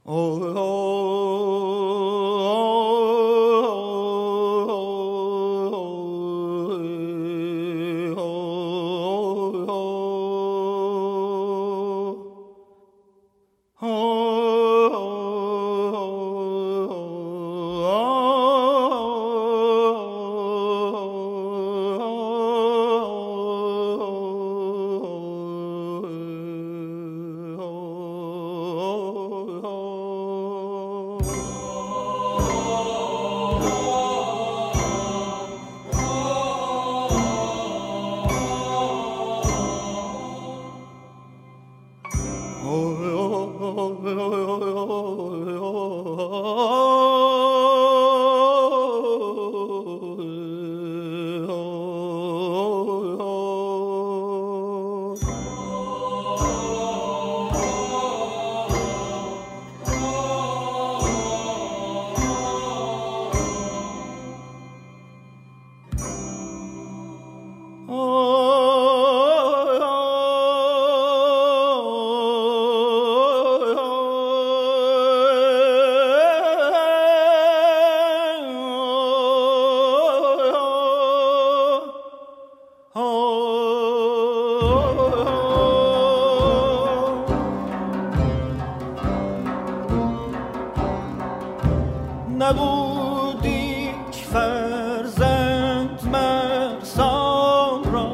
نبودی که فرزند مرسام را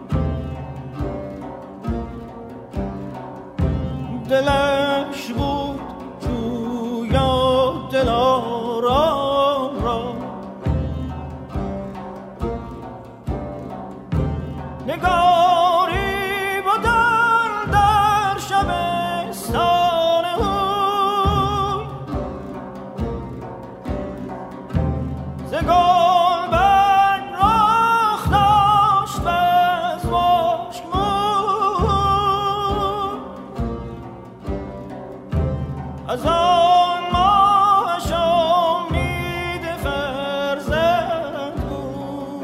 دلش بود جویا دلارام را نگاری بودن در شبستان او ز گل بر رخ داشت از مشک موی از آن ماهش امید فرزند بود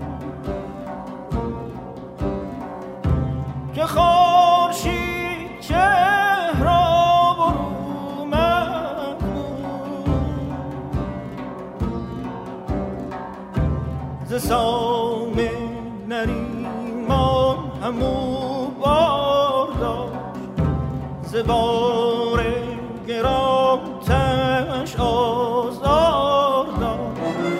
که خورشید چهره برومد بود ز سام نریمان همو بار داشت ز بار گران تنش آزار داشت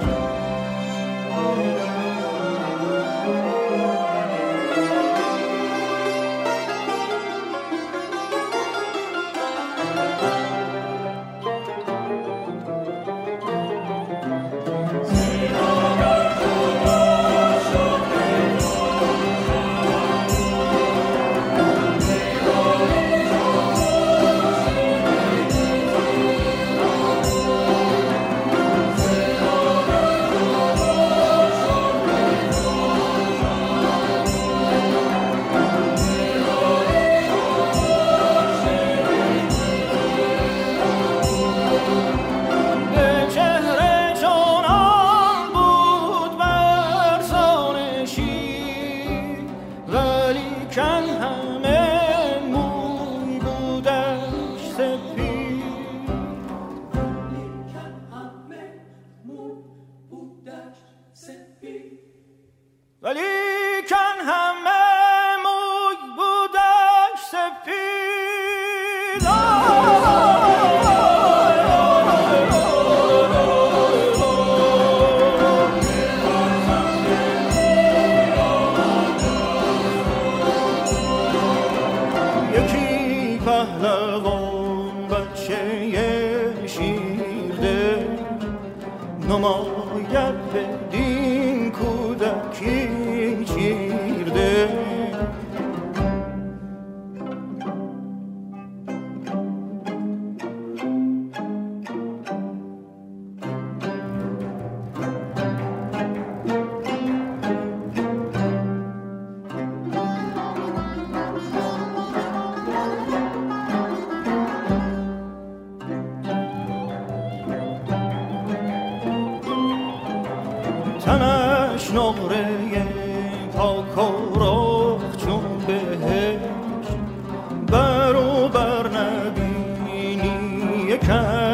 ولیکن همه موی بودش سپید یکی پهلوان بچه شیرده نماید بدین کودکی چیرده تنش نقره پاک و رخ چون بهشت برو بر نبینی یکم